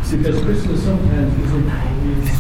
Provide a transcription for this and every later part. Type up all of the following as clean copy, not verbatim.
Because Christmas sometimes isn't always.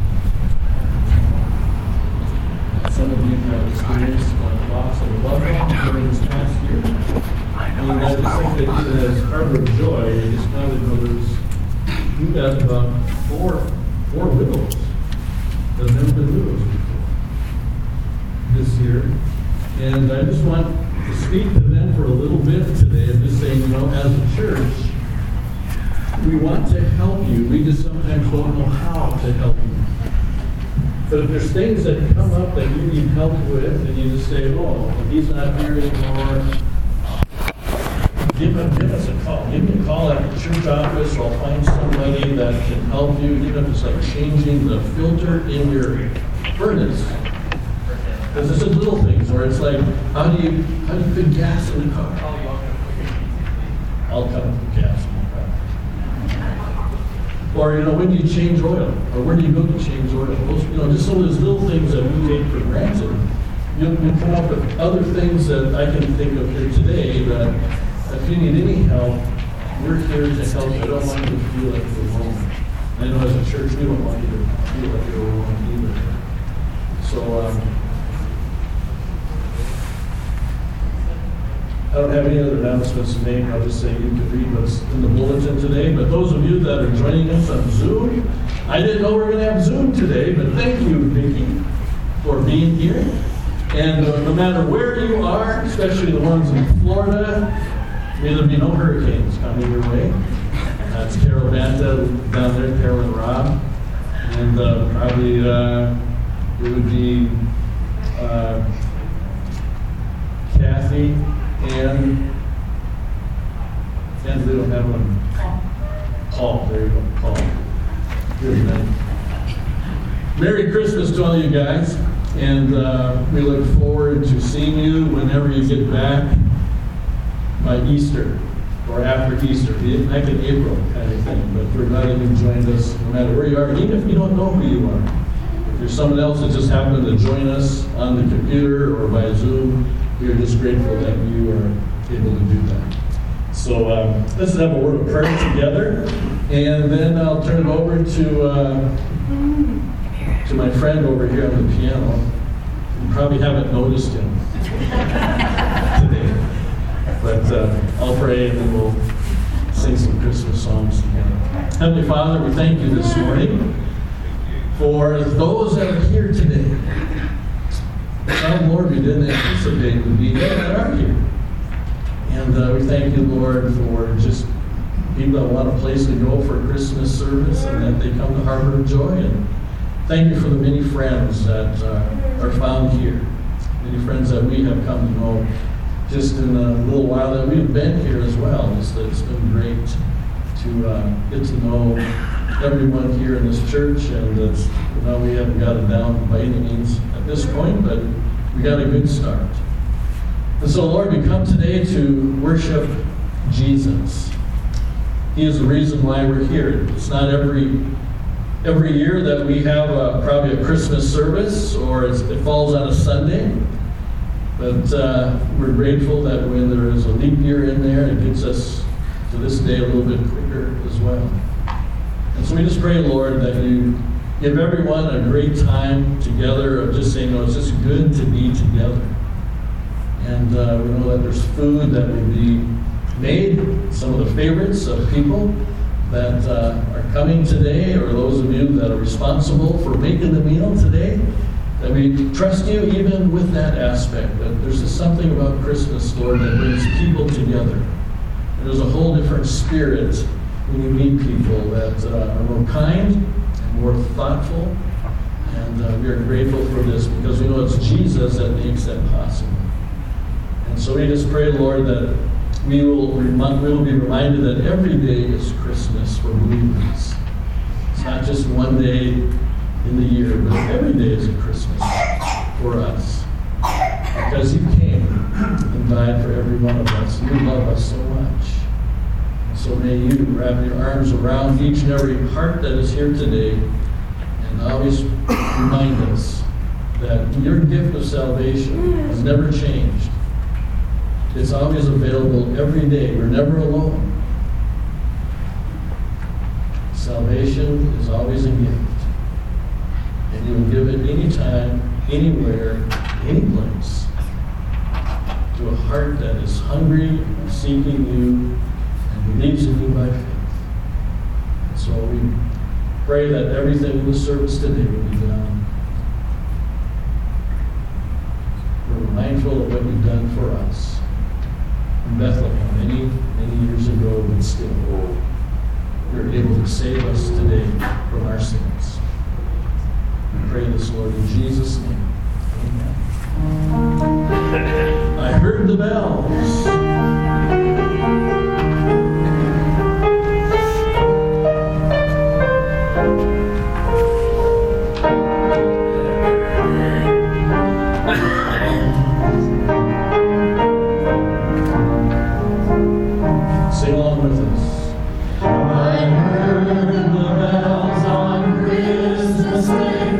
Some of you have experienced loss of a loved one during this past year. And I just think that even as Harbor of Joy, I just found that we've got about four widows that have never been widows before this year. And I just want to speak to them for a little bit today and just say, as a church, we want to help you. We just sometimes don't know how to help you. But if there's things that come up that you need help with, and you just say, he's not here anymore, give us a call. Give me a call at the church office, or I'll find somebody that can help you, even if it's like changing the filter in your furnace. Because there's just little things where it's like, how do you put gas in the car? I'll come put gas in the car. Or, when do you change oil? Or where do you go to change oil? Those, just some of those little things that we take for granted. You'll come up with other things that I can think of here today that if you need any help, we're here to help. I don't want you to feel like you're alone. I know as a church, we don't want you to feel like you're alone either. So, I don't have any other announcements today. I'll just say you can read what's in the bulletin today. But those of you that are joining us on Zoom, I didn't know we were going to have Zoom today, but thank you, Vicki, for being here. And no matter where you are, especially the ones in Florida, may there be no hurricanes coming your way. That's Carol Banta down there, Carol and Rob. And probably it would be Kathy. And we don't have one. Paul, there you go, Paul. Good night. Merry Christmas to all you guys, and we look forward to seeing you whenever you get back by Easter or after Easter, back in April kind of thing. But we're glad that you joined us no matter where you are, even if you don't know who you are. If you're someone else that just happened to join us on the computer or by Zoom, we are just grateful that you are able to do that. So let's have a word of prayer together, and then I'll turn it over to my friend over here on the piano. You probably haven't noticed him today, but I'll pray and then we'll sing some Christmas songs together. Heavenly Father, we thank you this morning for those that are here today. Some, Lord, we didn't anticipate would be there that are here. And we thank you, Lord, for just people that want a place to go for a Christmas service and that they come to Harbor of Joy. And thank you for the many friends that are found here. Many friends that we have come to know just in a little while that we've been here as well. It's been great to get to know everyone here in this church, and we haven't got it down by any means at this point, but we got a good start. And so, Lord, we come today to worship Jesus. He is the reason why we're here. It's not every year that we have probably a Christmas service, or it falls on a Sunday. But we're grateful that when there is a leap year in there, it gets us to this day a little bit quicker as well. And so we just pray, Lord, that you give everyone a great time together of just saying, it's just good to be together. And we know that there's food that will be made, some of the favorites of people that are coming today, or those of you that are responsible for making the meal today, that we trust you even with that aspect. That there's just something about Christmas, Lord, that brings people together. And there's a whole different spirit when you meet people that are more kind and more thoughtful. And we are grateful for this because we know it's Jesus that makes that possible. And so we just pray, Lord, that we will be reminded that every day is Christmas for believers. It's not just one day in the year, but every day is a Christmas for us. Because you came and died for every one of us. You love us so much. So may you wrap your arms around each and every heart that is here today and always remind us that your gift of salvation has never changed. It's always available every day. We're never alone. Salvation is always a gift. And you will give it anytime, anywhere, any place, to a heart that is hungry, seeking you, and believes in you by faith. And so we pray that everything in the service today will be done. We're mindful of what you've done for us in Bethlehem many, many years ago, but still, you're able to save us today from our sins. We pray this, Lord, in Jesus' name. Amen. I heard the bells. Sing along with us. I heard the bells on Christmas Day.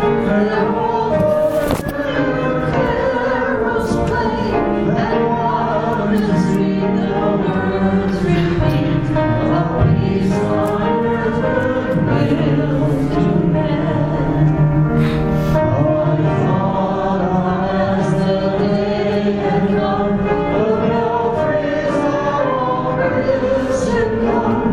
Carols play, and waters read the words repeat of peace on earth, goodwill to men. I thought as the day had come, the belfries are all risen come.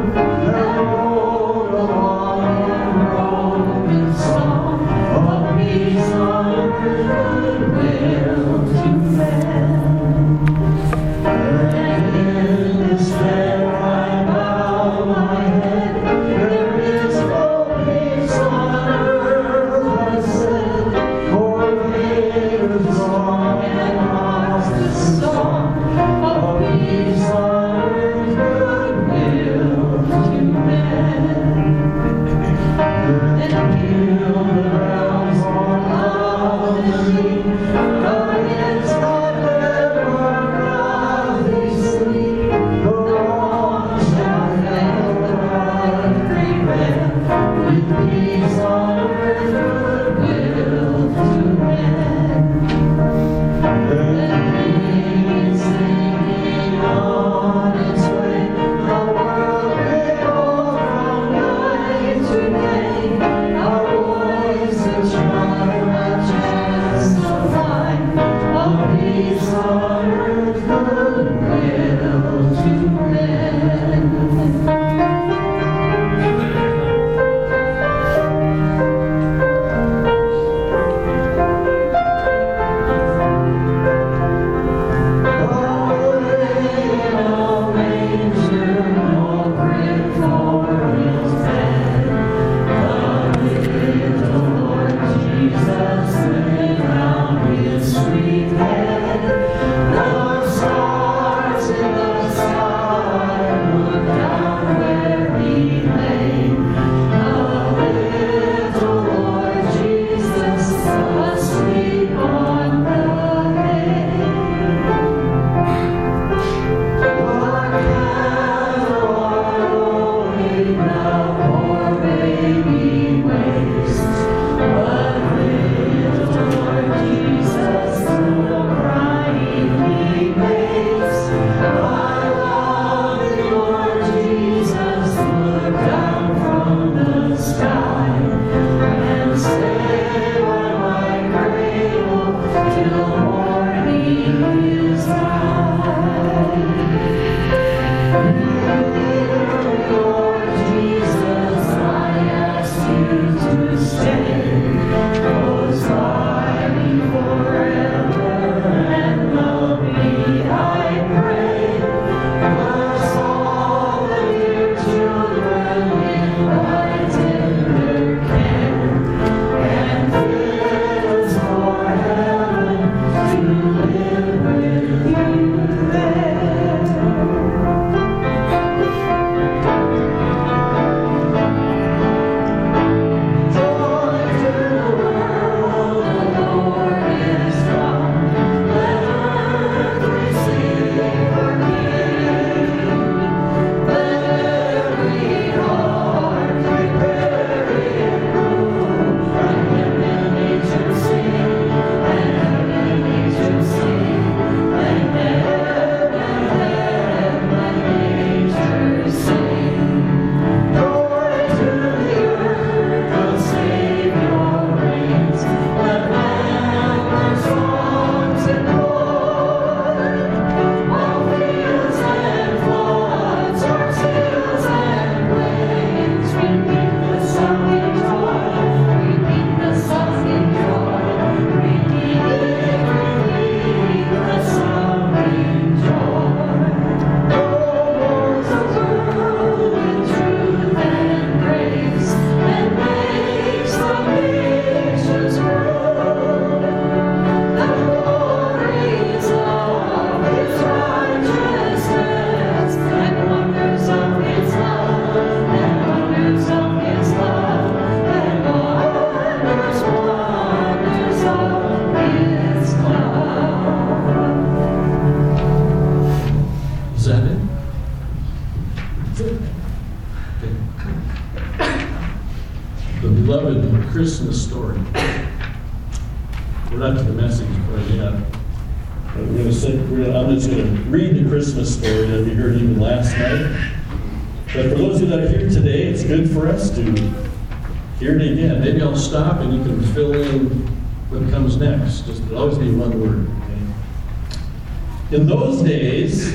The beloved Christmas story. We're not to the message part yet. I'm just going to read the Christmas story that we heard even last night. But for those of you that are here today, it's good for us to hear it again. Maybe I'll stop and you can fill in what comes next. Just it'll always be one word. Okay? In those days,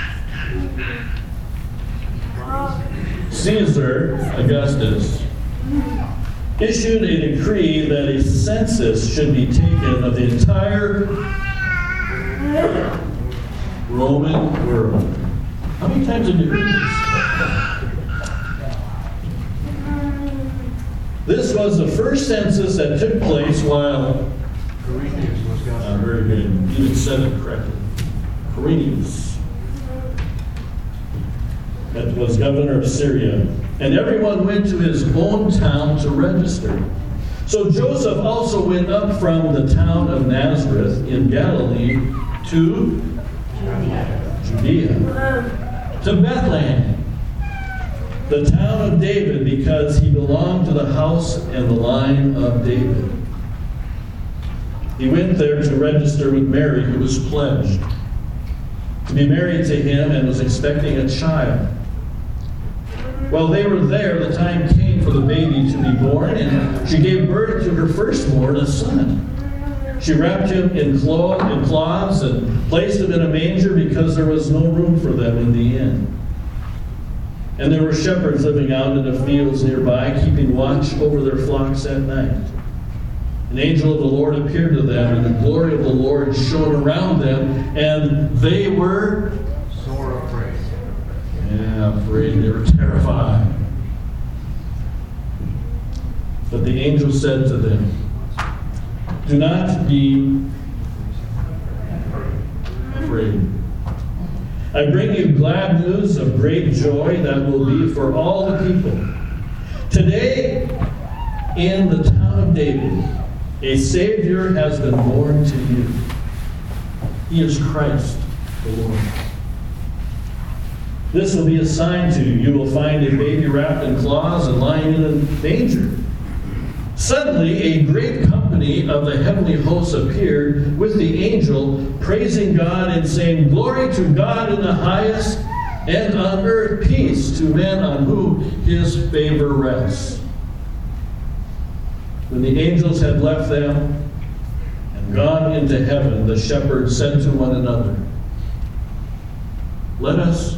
Caesar Augustus issued a decree that a census should be taken of the entire Roman world. How many times have you heard this? This was the first census that took place while Quirinius was governor. very good. You even said it correctly. Quirinius. That was governor of Syria. And everyone went to his own town to register. So Joseph also went up from the town of Nazareth in Galilee to Judea, to Bethlehem, the town of David, because he belonged to the house and the line of David. He went there to register with Mary, who was pledged to be married to him and was expecting a child. While they were there, the time came for the baby to be born, and she gave birth to her firstborn, a son. She wrapped him in cloths and placed him in a manger because there was no room for them in the inn. And there were shepherds living out in the fields nearby, keeping watch over their flocks at night. An angel of the Lord appeared to them, and the glory of the Lord shone around them, and they were Sore afraid. Yeah, afraid. They were terrified. But the angel said to them, "Do not be afraid. I bring you glad news of great joy that will be for all the people. Today, in the town of David, a Savior has been born to you. He is Christ the Lord. This will be a sign to you. You will find a baby wrapped in cloths and lying in a manger." Suddenly, a great company of the heavenly hosts appeared with the angel, praising God and saying, "Glory to God in the highest, and on earth peace to men on whom his favor rests." When the angels had left them and gone into heaven, the shepherds said to one another, Let us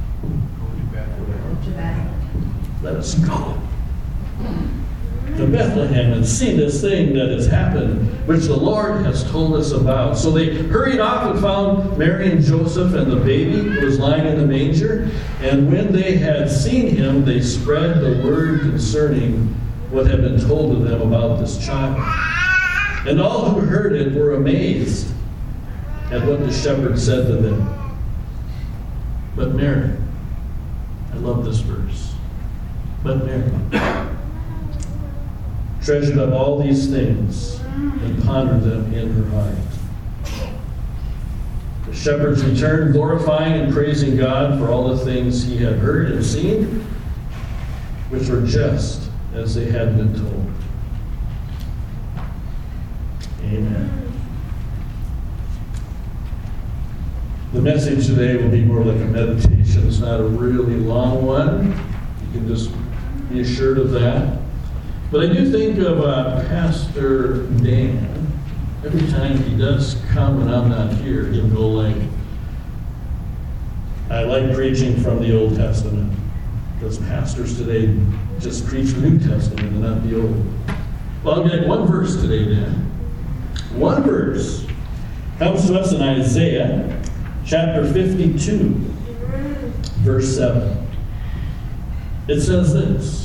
go to Bethlehem and see this thing that has happened, which the Lord has told us about. So they hurried off and found Mary and Joseph and the baby who was lying in the manger. And when they had seen him, they spread the word concerning what had been told to them about this child. And all who heard it were amazed at what the shepherds said to them. But Mary, I love this verse, but Mary treasured up all these things and pondered them in her heart. The shepherds returned, glorifying and praising God for all the things he had heard and seen, which were just as they had been told. Amen. The message today will be more like a meditation. It's not a really long one. You can just be assured of that. But I do think of Pastor Dan. Every time he does come and I'm not here, he'll go like, I like preaching from the Old Testament. Because pastors today just preach the New Testament and not the Old. Well, I'll get one verse today, Dan. One verse comes to us in Isaiah chapter 52, verse 7. It says this.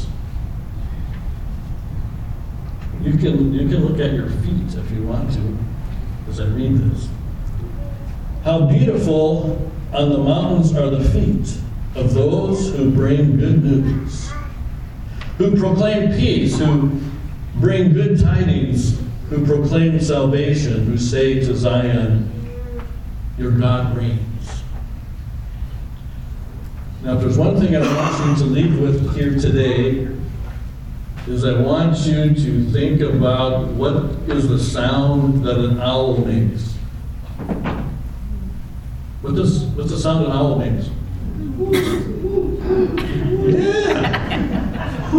You can look at your feet if you want to, as I read this. How beautiful on the mountains are the feet of those who bring good news, who proclaim peace, who bring good tidings, who proclaim salvation, who say to Zion, your God reigns. Now, if there's one thing I want you to leave with here today, is I want you to think about what is the sound that an owl makes. What's the sound an owl makes? Yeah!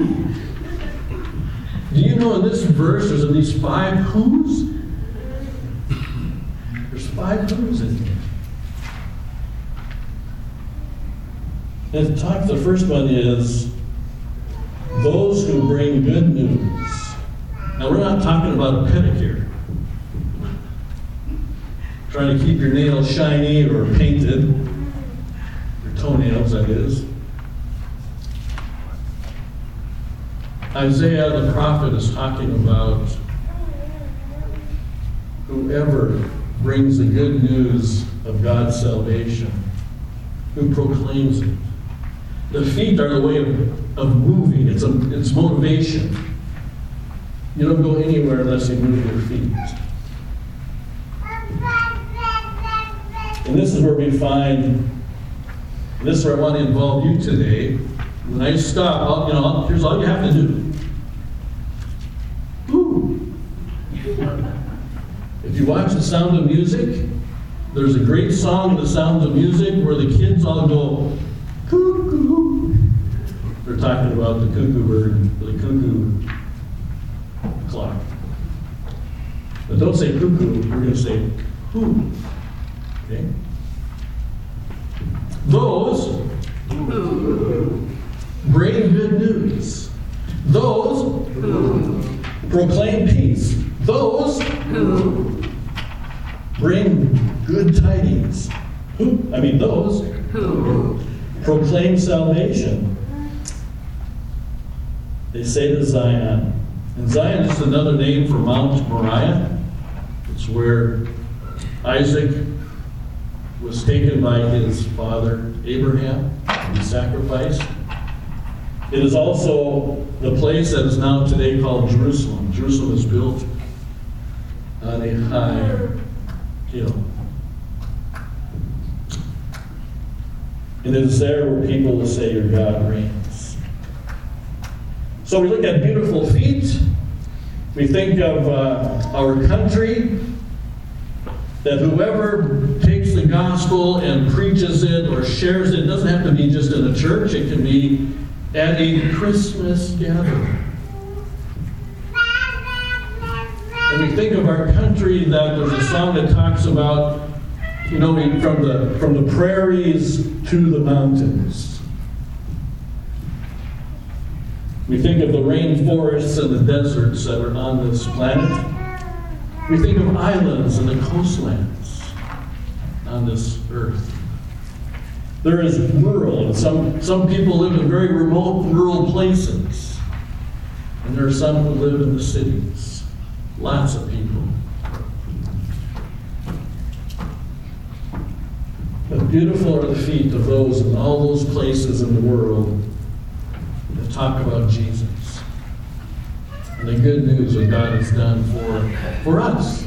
Do you know in this verse there's at least 5 who's? There's 5 who's in here. And the first one is those who bring good news. Now, we're not talking about a pedicure. Trying to keep your nails shiny or painted. Your toenails, that is. Isaiah the prophet is talking about whoever brings the good news of God's salvation, who proclaims it. The feet are the way of moving. It's motivation. You don't go anywhere unless you move your feet. And this is where we find, this is where I want to involve you today. When I stop, here's all you have to do. Woo. If you watch The Sound of Music, there's a great song in The Sound of Music where the kids all go, cuckoo. They're talking about the cuckoo bird, the cuckoo clock. But don't say cuckoo, we're going to say who. Okay? Those who bring good news. Those who proclaim peace. Those who bring good tidings. Those who proclaim salvation. They say to Zion. And Zion is another name for Mount Moriah. It's where Isaac was taken by his father Abraham to be sacrificed. It is also the place that is now today called Jerusalem. Jerusalem is built on a high hill. And it is there where people will say your God reigns. So we look at beautiful feet. We think of our country, that whoever takes the gospel and preaches it or shares it, doesn't have to be just in a church, it can be at a Christmas gathering. And we think of our country, that there's a song that talks about, from the prairies to the mountains. We think of the rainforests and the deserts that are on this planet. We think of islands and the coastlands on this earth. There is rural. Some people live in very remote rural places. And there are some who live in the cities. Lots of people. But beautiful are the feet of those in all those places in the world that talk about Jesus. And the good news that God has done for us.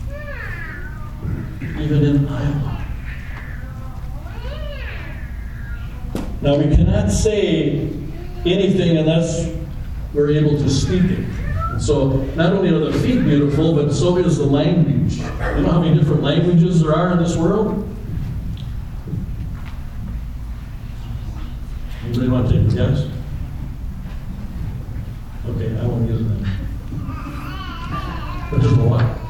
Even in Iowa. Now we cannot say anything unless we're able to speak it. And so not only are the feet beautiful, but so is the language. You know how many different languages there are in this world? Anybody want to take a guess? Okay, I won't use them. But there's a lot.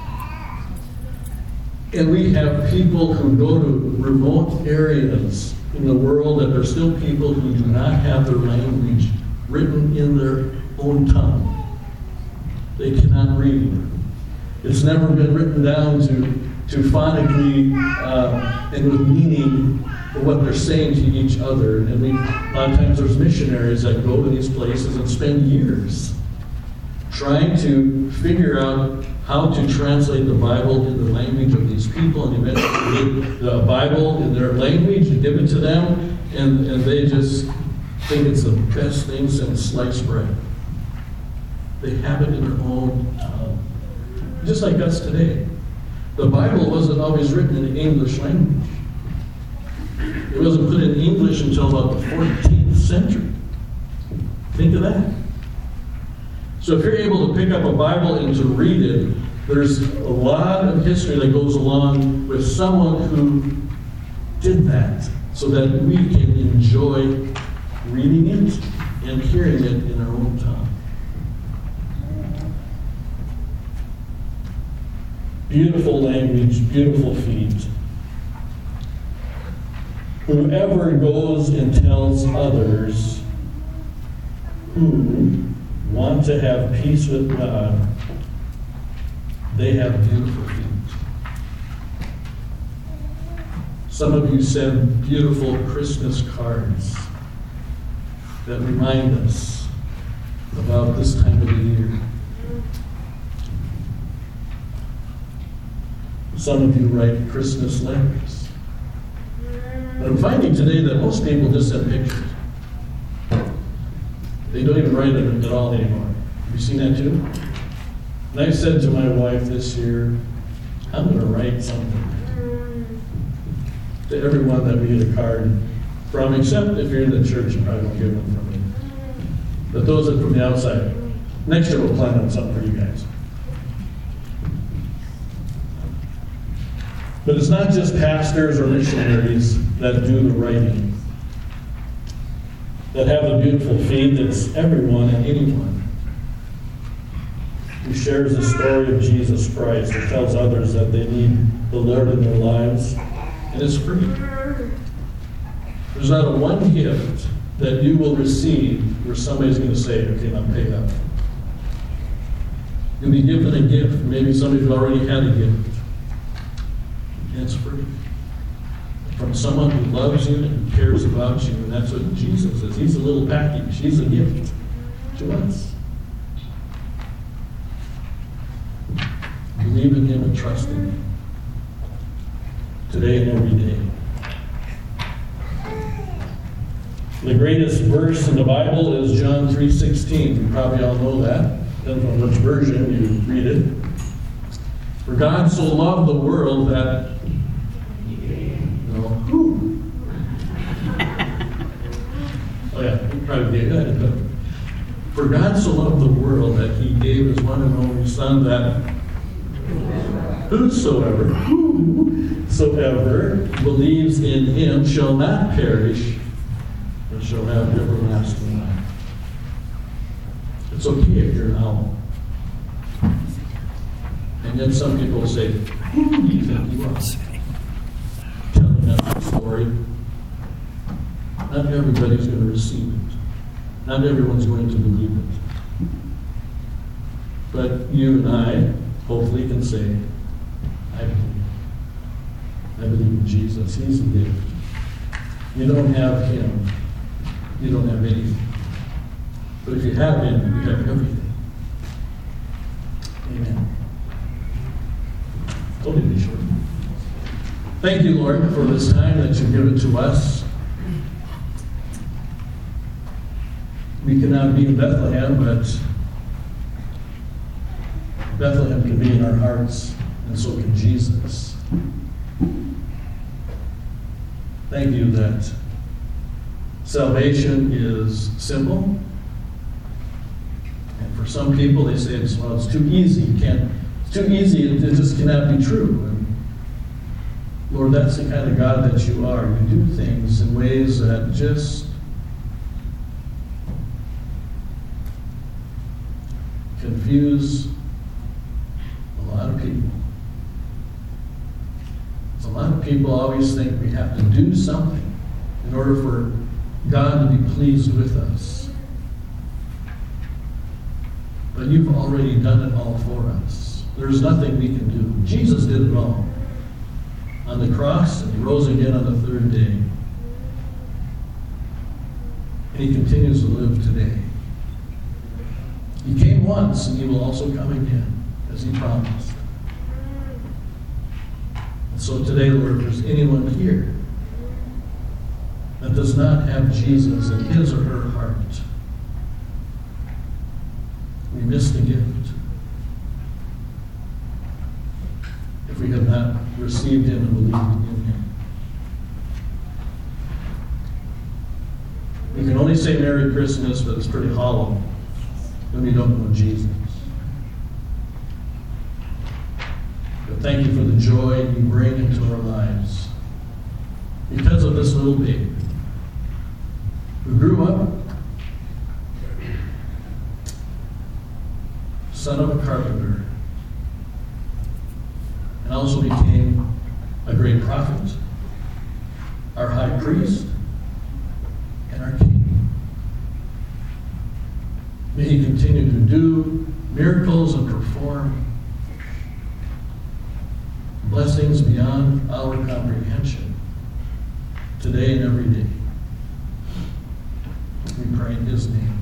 And we have people who go to remote areas in the world, that there are still people who do not have their language written in their own tongue. They cannot read. It's never been written down to phonically and with meaning for what they're saying to each other. And a lot of times there's missionaries that go to these places and spend years trying to figure out how to translate the Bible in the language of these people, and eventually get the Bible in their language and give it to them, and they just think it's the best thing since sliced bread. They have it in their own tongue. Just like us today. The Bible wasn't always written in the English language. It wasn't put in English until until about the 14th century. Think of that. So if you're able to pick up a Bible and to read it, there's a lot of history that goes along with someone who did that so that we can enjoy reading it and hearing it in our own tongue. Beautiful language, beautiful feet. Whoever goes and tells others who want to have peace with God, they have beautiful feet. Some of you send beautiful Christmas cards that remind us about this time of the year. Some of you write Christmas letters. But I'm finding today that most people just send pictures. They don't even write it at all anymore. Have you seen that too? And I said to my wife this year, I'm going to write something to everyone that we get a card from, except if you're in the church, you probably won't get one from me. But those that are from the outside, next year we'll plan on something for you guys. But it's not just pastors or missionaries that do the writing, that have the beautiful feet. It's everyone and anyone who shares the story of Jesus Christ and tells others that they need the Lord in their lives. And it's free. There's not a one gift that you will receive where somebody's going to say, okay, now pay up. You'll be given a gift. Maybe somebody's already had a gift. And it's free. From someone who loves you and cares about you. And that's what Jesus is. He's a little package. He's a gift to us. Believe in Him and trust in Him. Today and every day. The greatest verse in the Bible is John 3:16. You probably all know that. Depends on which version you read it. For God so loved the world that Oh yeah, you probably gave that. But for God so loved the world that He gave His one and only Son, that whosoever believes in Him shall not perish, but shall have everlasting life. It's okay if you're an owl. And then some people say, who do you think you are? Telling that story. Not everybody's going to receive it. Not everyone's going to believe it. But you and I hopefully can say, I believe. I believe in Jesus. He's a gift. You don't have Him, you don't have anything. But if you have Him, you have everything. Amen. Don't leave me short. Thank you, Lord, for this time that you've given to us. We cannot be in Bethlehem, but Bethlehem can be in our hearts, and so can Jesus. Thank you that salvation is simple. And for some people, they say, it's too easy. It's too easy. It just cannot be true. And Lord, that's the kind of God that you are. You do things in ways that just confuse a lot of people. A lot of people always think we have to do something in order for God to be pleased with us. But you've already done it all for us. There's nothing we can do. Jesus did it all on the cross, and He rose again on the third day. And He continues to live today. He came once, and He will also come again, as He promised. And so today, Lord, if there's anyone here that does not have Jesus in his or her heart, we miss the gift. If we have not received Him and believed in Him. You can only say Merry Christmas, but it's pretty hollow when you don't know Jesus. But thank you for the joy you bring into our lives because of this little baby who grew up, son of a carpenter, and also became a great prophet, our high priest, and our king. May he continue to do miracles and perform blessings beyond our comprehension today and every day. We pray in his name.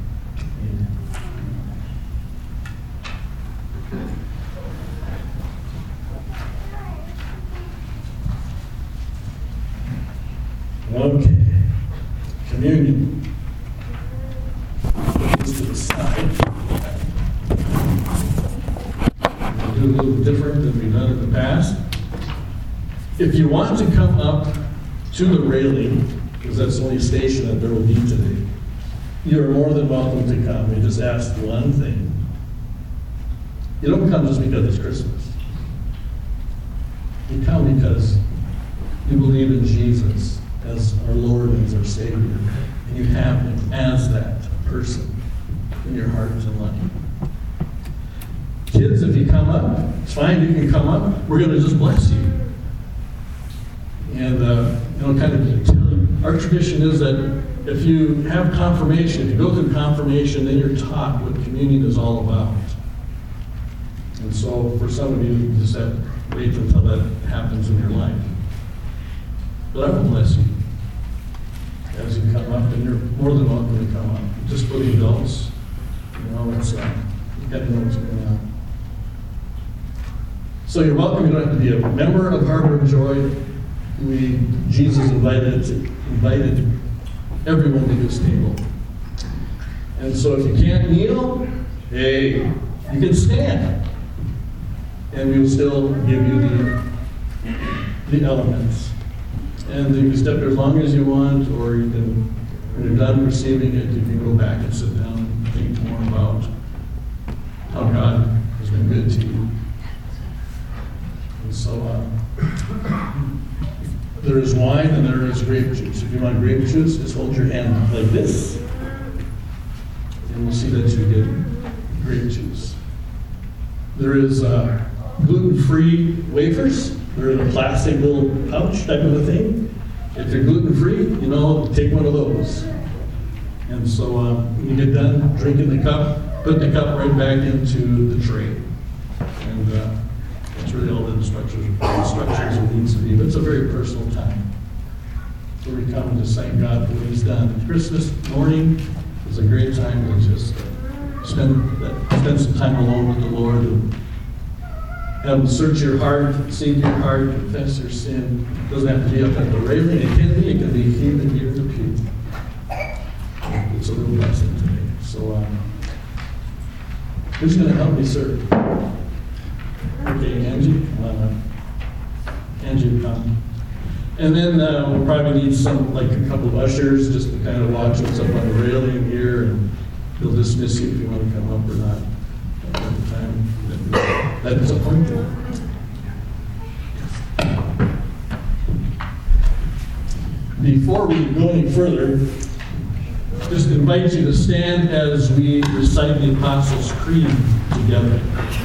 Amen. Okay. Communion. Put this to the side. We'll do a little different than we've done in the past. If you want to come up to the railing, because that's the only station that there will be today, you're more than welcome to come. We just ask one thing. You don't come just because it's Christmas. You come because you believe in Jesus as our Lord and as our Savior, and you have him as that person in your heart and life. Kids, if you come up, it's fine, you can come up. We're going to just bless you. And, kind of tell you, our tradition is that if you have confirmation, if you go through confirmation, then you're taught what communion is all about. And so for some of you, you just have to wait until that happens in your life. But I will bless you as you come up, and you're more than welcome to come up. Just for the adults, it's you got to know what's going on. So you're welcome. You don't have to be a member of Harbor of Joy. Jesus invited everyone to his table. And so if you can't kneel, hey, you can stand. And we will still give you the elements. And you can step there as long as you want, or you can, when you're done receiving it, you can go back and sit down and think more about how God has been good to you. And so there is wine and there is grape juice. If you want grape juice, just hold your hand like this, and we'll see that you get grape juice. There is gluten-free wafers. They're in a plastic little pouch type of a thing. If you're gluten-free, take one of those. And so when you get done drinking the cup, put the cup right back into the tray. And that's really all the instructions it needs to be. But it's a very personal time where we come and just thank God for what he's done. Christmas morning is a great time to just spend some time alone with the Lord and have him search your heart, seek your heart, confess your sin. It doesn't have to be up at the railing. It can be even here in the pew. It's a little blessing today. So who's going to help me serve? Okay, Angie. Angie, come. And then we'll probably need a couple of ushers just to kind of watch what's up on the railing here, and they'll dismiss you if you want to come up or not at the time that is appointed. Before we go any further, just invite you to stand as we recite the Apostles' Creed together.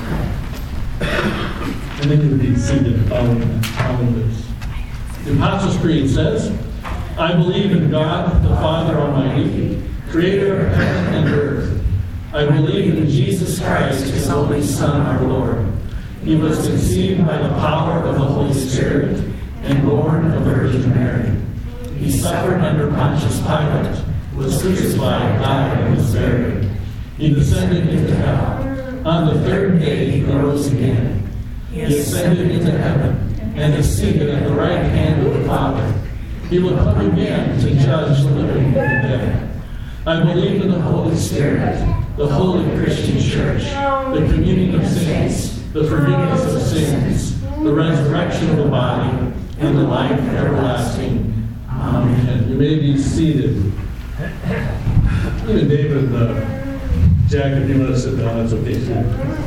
And then you'll be seated following this. The Apostles' Creed says, I believe in God, the Father Almighty, creator of heaven and earth. I believe in Jesus Christ, his only Son, our Lord. He was conceived by the power of the Holy Spirit and born of the Virgin Mary. He suffered under Pontius Pilate, was crucified, died, and was buried. He descended into hell. On the third day he rose again. He ascended into heaven and is seated at the right hand of the Father. He will come again to judge the living and the dead. I believe in the Holy Spirit, the holy Christian church, the communion of saints, the forgiveness of sins, the resurrection of the body, and the life everlasting. Amen. You may be seated. Even David, Jack, if you want to sit down, that's okay too.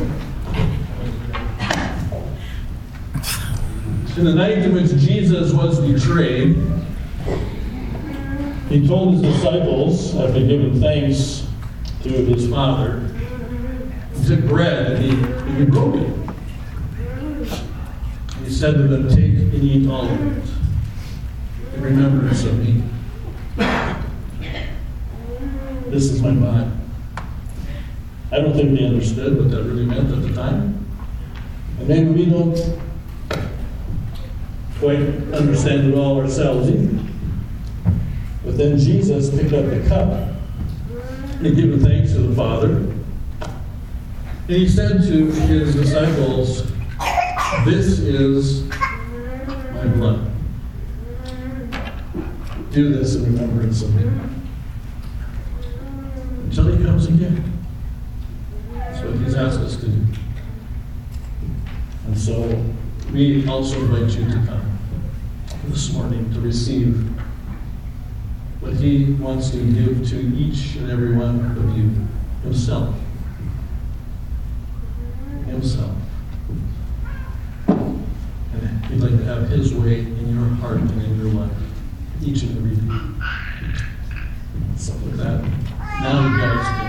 In the night in which Jesus was betrayed, he told his disciples, after giving thanks to his Father, he took bread and he broke it. He said to them, "Take and eat all of it in remembrance of me. This is my body." I don't think they understood what that really meant at the time. And maybe we don't quite understand it all ourselves either. But then Jesus picked up the cup and gave thanks to the Father. And he said to his disciples, "This is my blood. Do this in remembrance of me." Until he comes again. That's what he's asked us to do. And so we also invite you to come this morning to receive what he wants to give to each and every one of you, himself. Himself. And he'd like to have his way in your heart and in your life, each and every day. So with that, now you guys can.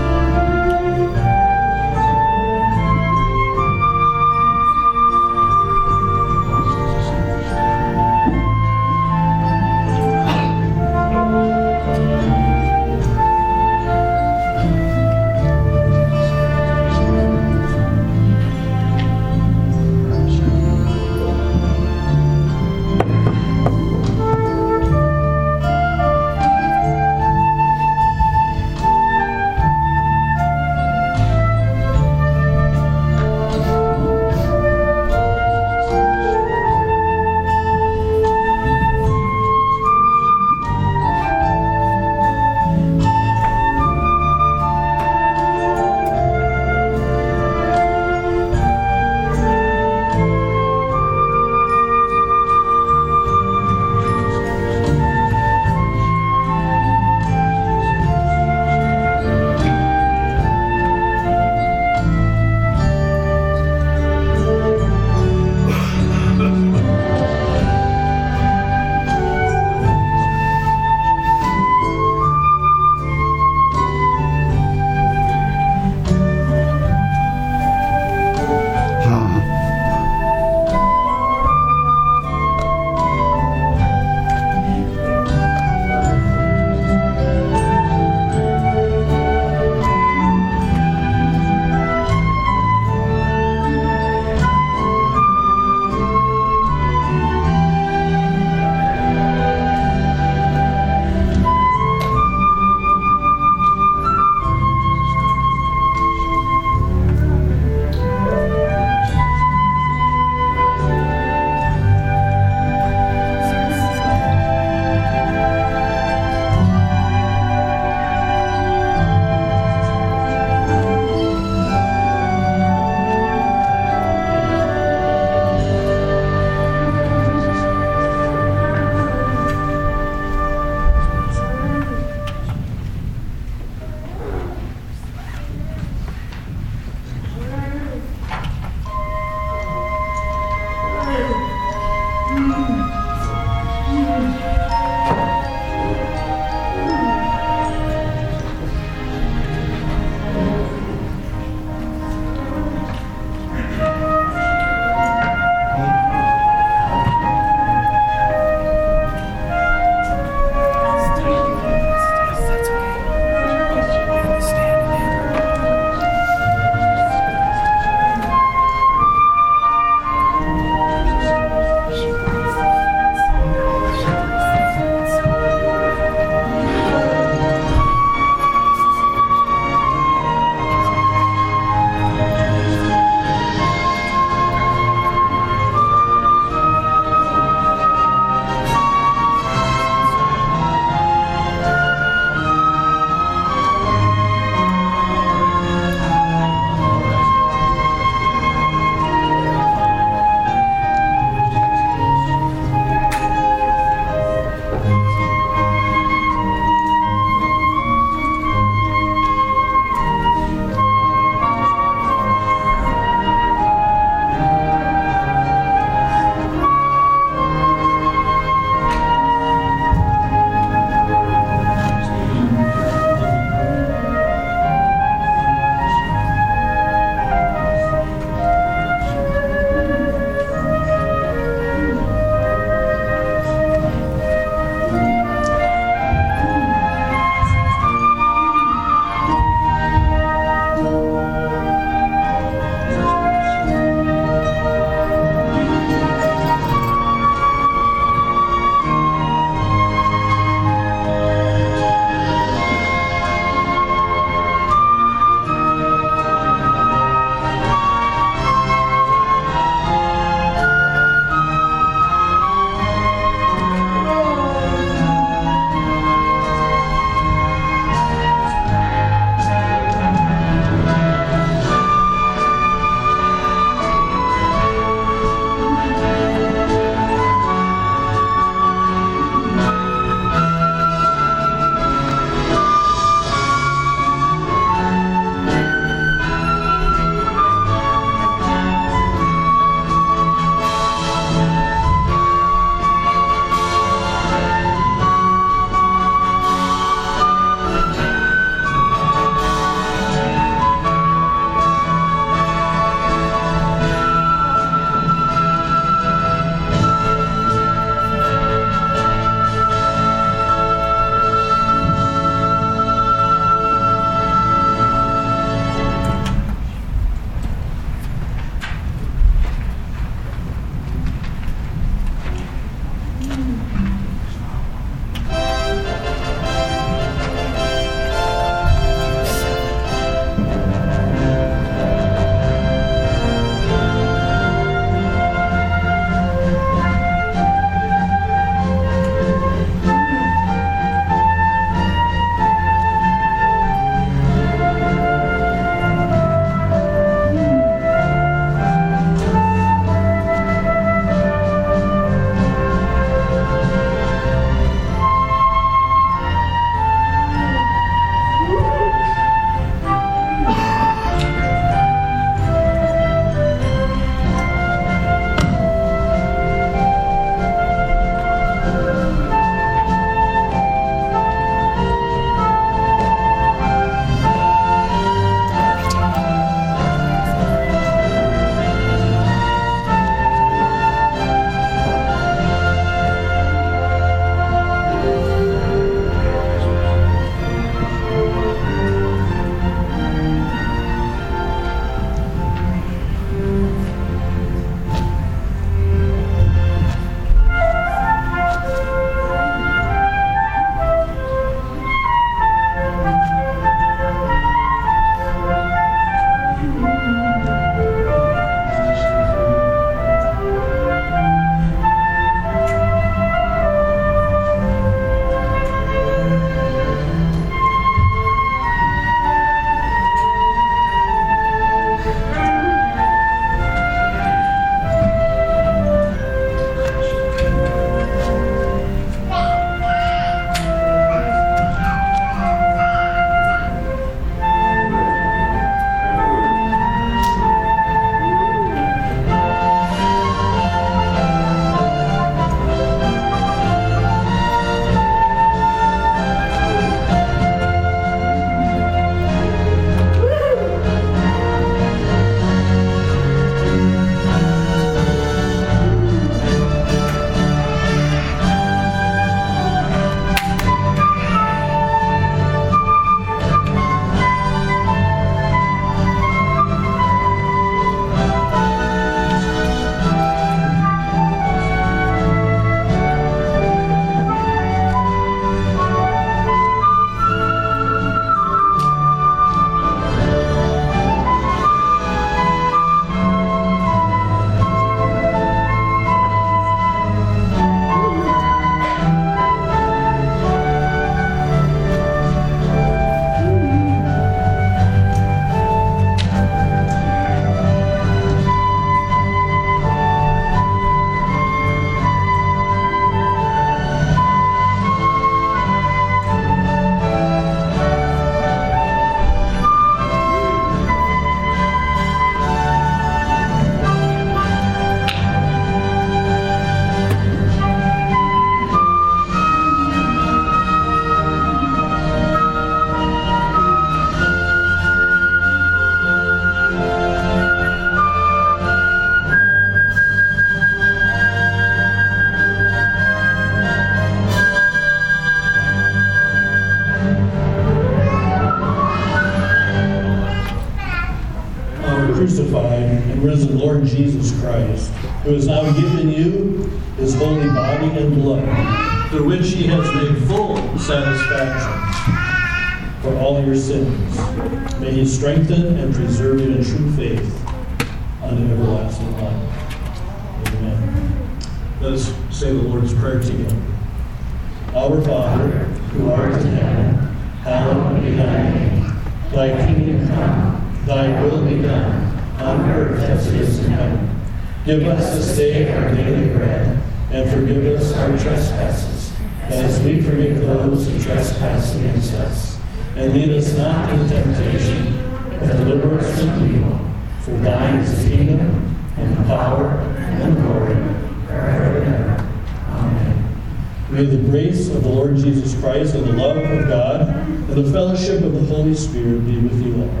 Lord Jesus Christ, who has now given you his holy body and blood, through which he has made full satisfaction for all your sins. May he strengthen and preserve you in true faith unto everlasting life. Amen. Let us say the Lord's Prayer together. Our Father, who art in heaven, hallowed be thy name. Thy kingdom come, thy will be done, on earth as it is in heaven. Give us this day our daily bread, and forgive us our trespasses, as we forgive those who trespass against us. And lead us not into temptation, but deliver us from evil. For thine is the kingdom, and the power, and the glory, forever and ever. Amen. May the grace of the Lord Jesus Christ, and the love of God, and the fellowship of the Holy Spirit be with you all.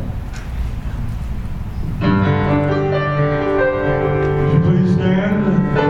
Please stand.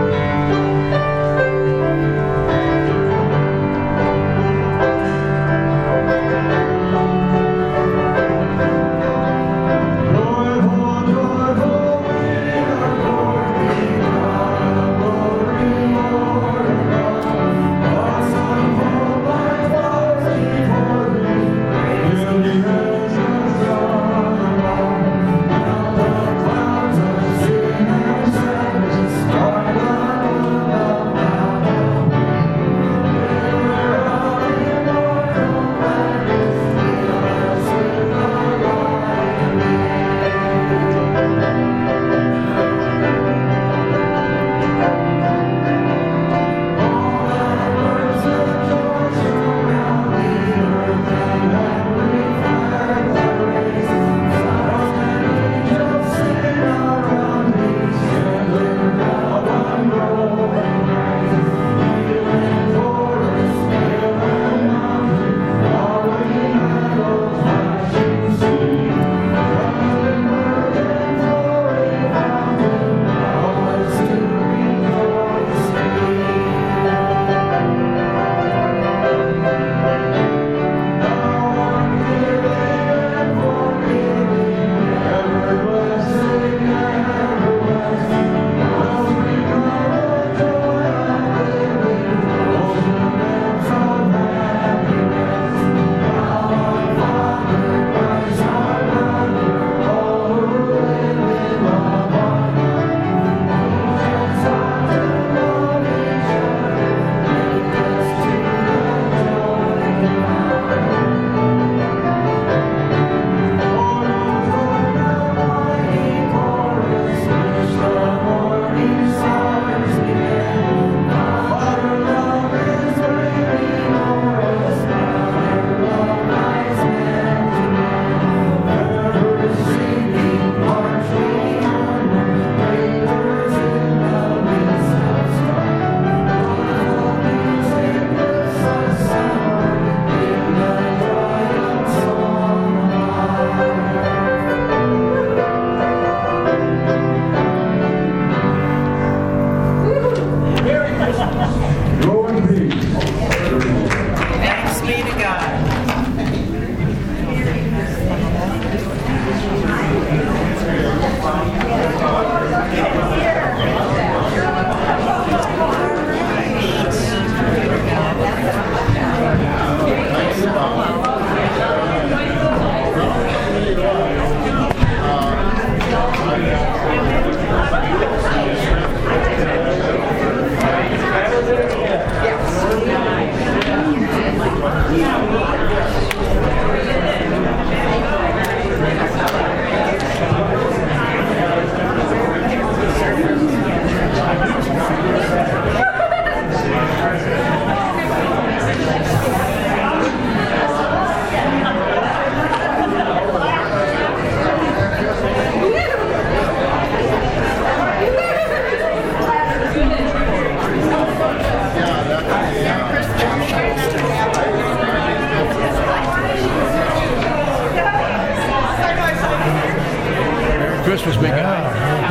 Christmas, big guy.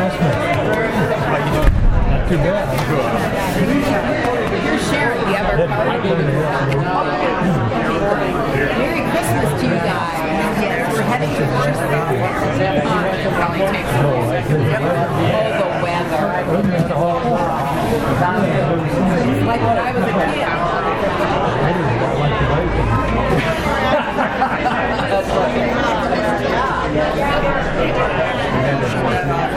Not too bad. You're Sherry. Do you have our card? Merry Christmas to you guys. Yes. Betty used to stuff. That probably takes all the weather. Like when I was a kid. That's right.